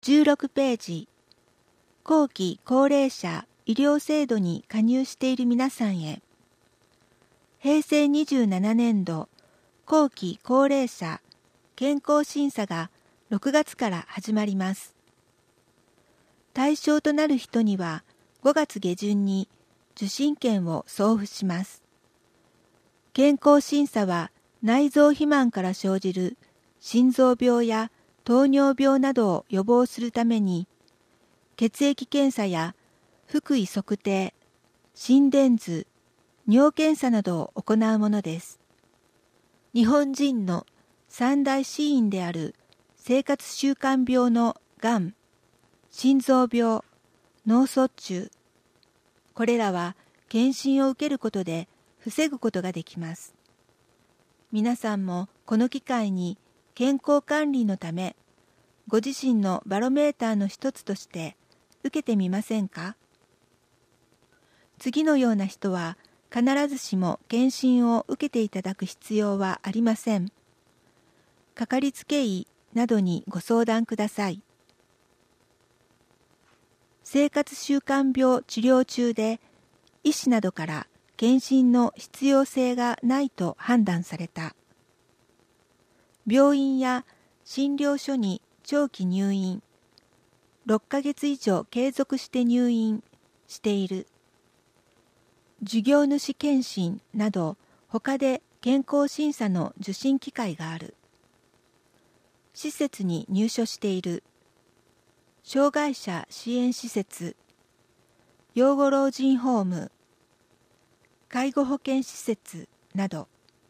16ページ、後期高齢者医療制度に加入している皆さんへ。平成27年度後期高齢者健康審査が6月から始まります。対象となる人には5月下旬に受診券を送付します。健康審査は内臓肥満から生じる心臓病や糖尿病などを予防するために、血液検査や腹囲測定、心電図、尿検査などを行うものです。日本人の三大死因である生活習慣病のがん、心臓病、脳卒中、これらは検診を受けることで防ぐことができます。皆さんもこの機会に健康管理のため、ご自身のバロメーターの一つとして受けてみませんか？次のような人は必ずしも検診を受けていただく必要はありません。かかりつけ医などにご相談ください。生活習慣病治療中で医師などから検診の必要性がないと判断された。病院や診療所に長期入院、6ヶ月以上継続して入院している。事業主検診など他で健康審査の受診機会がある。施設に入所している。障害者支援施設、養護老人ホーム、介護保険施設など。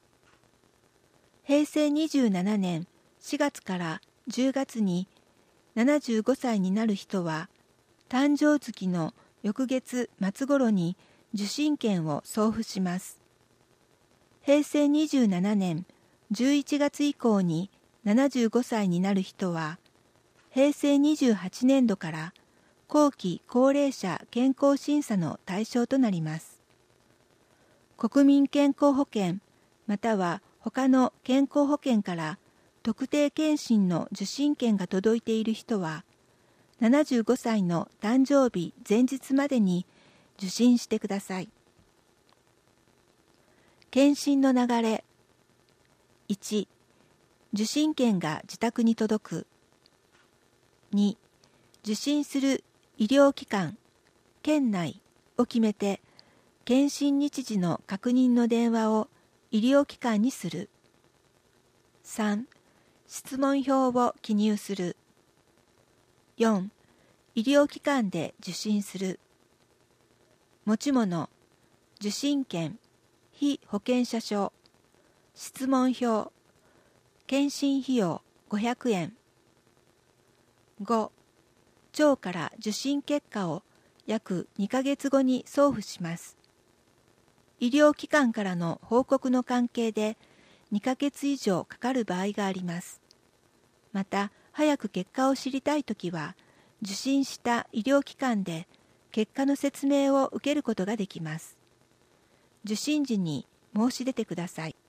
平成27年4月から10月に75歳になる人は、誕生月の翌月末頃に受診券を送付します。平成27年11月以降に75歳になる人は、平成28年度から後期高齢者健康審査の対象となります。国民健康保険または他の健康保険から特定健診の受診券が届いている人は、75歳の誕生日前日までに受診してください。検診の流れ。1、受診券が自宅に届く。2、受診する医療機関、県内を決めて、検診日時の確認の電話を医療機関にする。3、質問票を記入する。4、医療機関で受診する。持ち物、受診券、被保険者証、質問票、検診費用500円。5、町から受診結果を約2ヶ月後に送付します。医療機関からの報告の関係で2ヶ月以上かかる場合があります。また、早く結果を知りたいときは、受診した医療機関で結果の説明を受けることができます。受診時に申し出てください。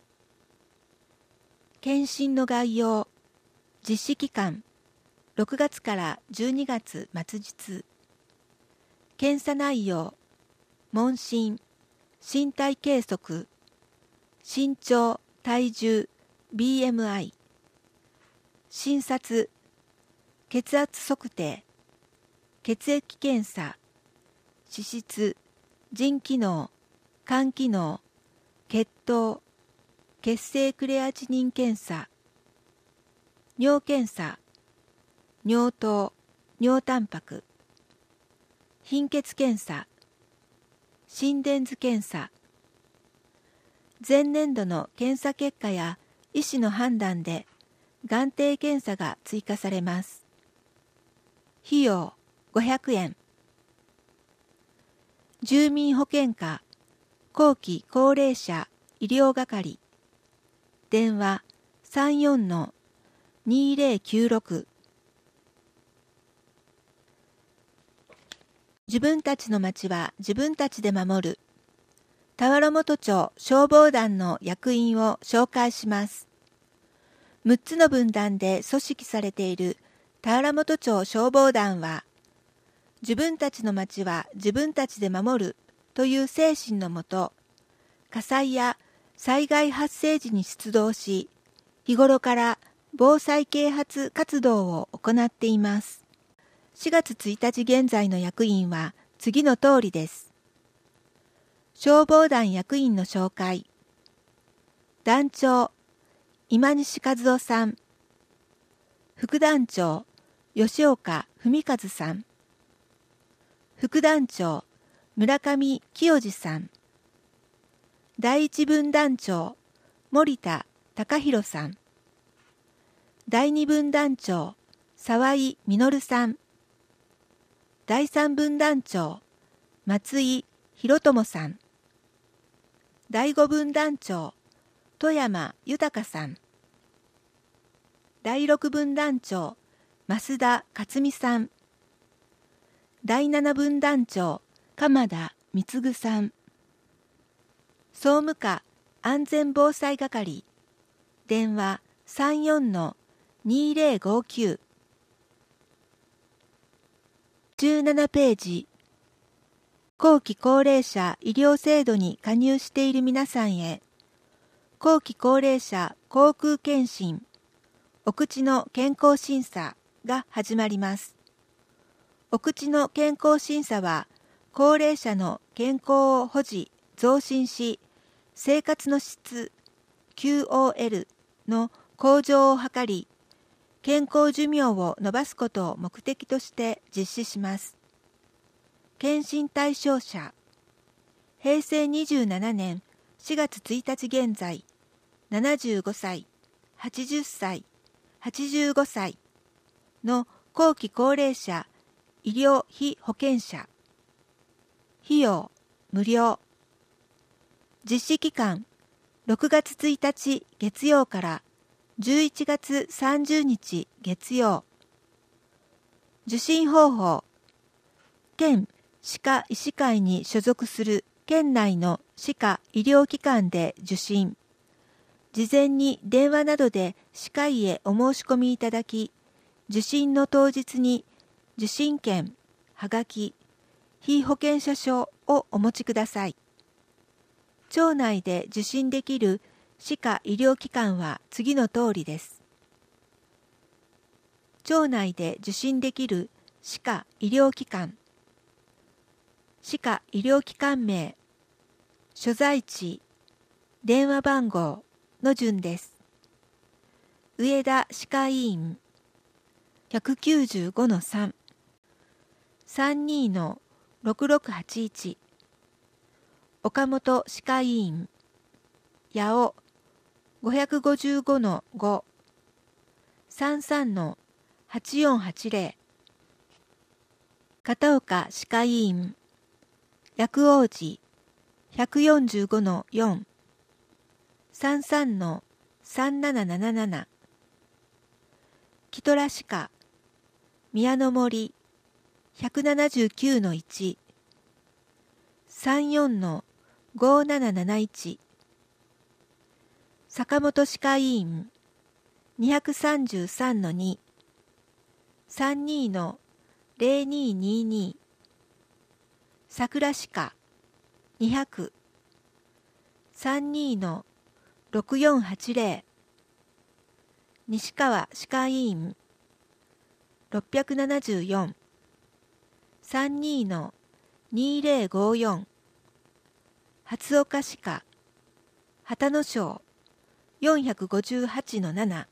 検診の概要。実施期間。6月から12月末日。検査内容。問診、身体計測、身長、体重、BMI。診察、血圧測定、血液検査、脂質、腎機能、肝機能、血糖、血清クレアチニン検査、尿検査、尿糖、尿タンパク、貧血検査、心電図検査。前年度の検査結果や医師の判断で眼底検査が追加されます。費用500円。住民保険課後期高齢者医療係。電話34-2096。自分たちの町は自分たちで守る。田原本町消防団の役員を紹介します。6つの分団で組織されている田原本町消防団は、自分たちの町は自分たちで守るという精神のもと、火災や災害発生時に出動し、日頃から防災啓発活動を行っています。4月1日現在の役員は次の通りです。消防団役員の紹介。団長、今西和夫さん。副団長、吉岡文和さん。副団長、村上清次さん。第一分団長、森田隆弘さん。第二分団長、沢井実さん。第三分団長、松井博友さん。第五分団長、富山豊さん。第六分団長、増田克美さん。第七分団長、鎌田貢さん。総務課安全防災係、電話 34-2059。17ページ。後期高齢者医療制度に加入している皆さんへ、後期高齢者口腔検診、お口の健康審査が始まります。お口の健康審査は、高齢者の健康を保持・増進し、生活の質 QOL の向上を図り、健康寿命を延ばすことを目的として実施します。検診対象者、平成27年4月1日現在、75歳、80歳、85歳の後期高齢者医療被保険者。費用無料。実施期間6月1日月曜から11月30日月曜。受診方法、県歯科医師会に所属する県内の歯科医療機関で受診。事前に電話などで歯科医へお申し込みいただき、受診の当日に受診券、はがき、被保険者証をお持ちください。町内で受診できる歯科医療機関は次の通りです。町内で受診できる歯科医療機関。歯科医療機関名、所在地、電話番号の順です。上田歯科医院 195-3 32-6681。岡本歯科医院八尾 555-5 33-8480。片岡歯科医院薬王寺 145-4 33-3777。キトラ歯科宮の森 179-1 34-5771。坂本歯科医院 233-2 32-0222。桜歯科200 32-6480。西川歯科医院674 32-2054。初岡歯科旗野省 458-7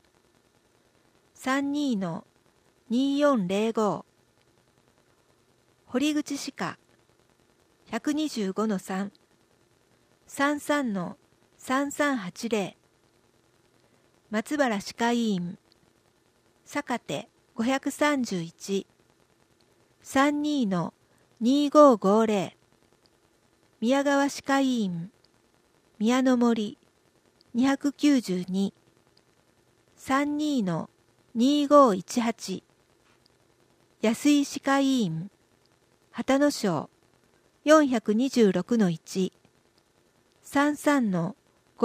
32-2405。堀口歯科 125-3 33-3380。松原歯科医院坂手531 32-2550。宮川歯科医院宮の森292 32-2518。安井歯科医院旗野省 426-1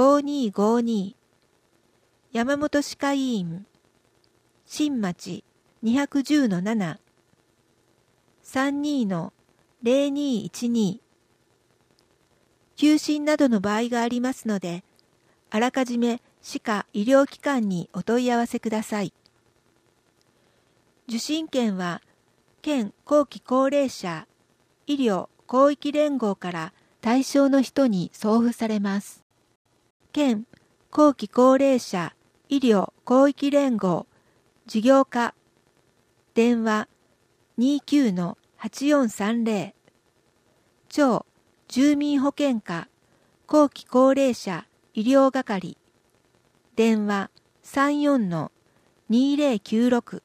33-5252。山本歯科医院新町 210-7、32-0212、休診などの場合がありますので、あらかじめ歯科医療機関にお問い合わせください。受診券は、県後期高齢者医療広域連合から対象の人に送付されます。県後期高齢者医療広域連合事業課電話 29-8430 町住民保険課後期高齢者医療係電話 34-2096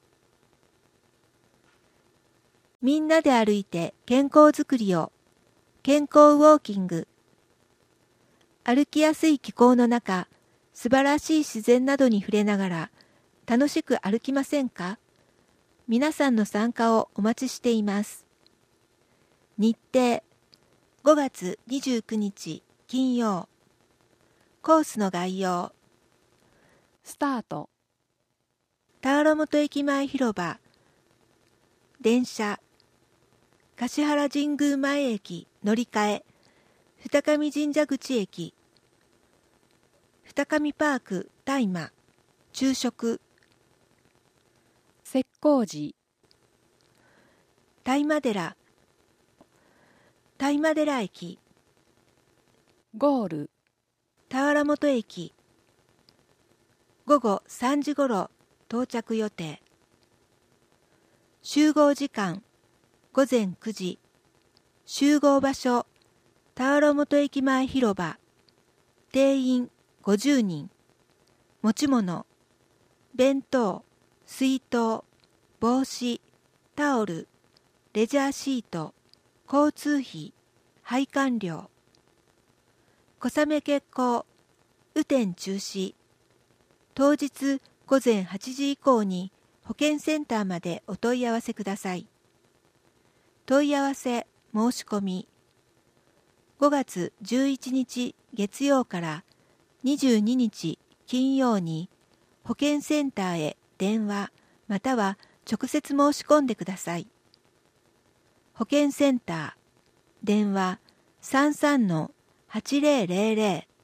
みんなで歩いて健康づくりを健康ウォーキング歩きやすい気候の中素晴らしい自然などに触れながら楽しく歩きませんか？皆さんの参加をお待ちしています。日程5月29日金曜コースの概要スタート田原本駅前広場電車橿原神宮前駅乗り換え二上神社口駅二上パーク大麻昼食石膏寺大麻寺駅ゴール田原本駅午後3時ごろ到着予定集合時間午前9時集合場所田原本駅前広場定員50人持ち物弁当水筒帽子タオルレジャーシート交通費配管料小雨決行雨天中止当日午前8時以降に保健センターまでお問い合わせください。問い合わせ申し込み5月11日月曜から22日金曜に保健センターへ電話または直接申し込んでください。保健センター電話 33-8000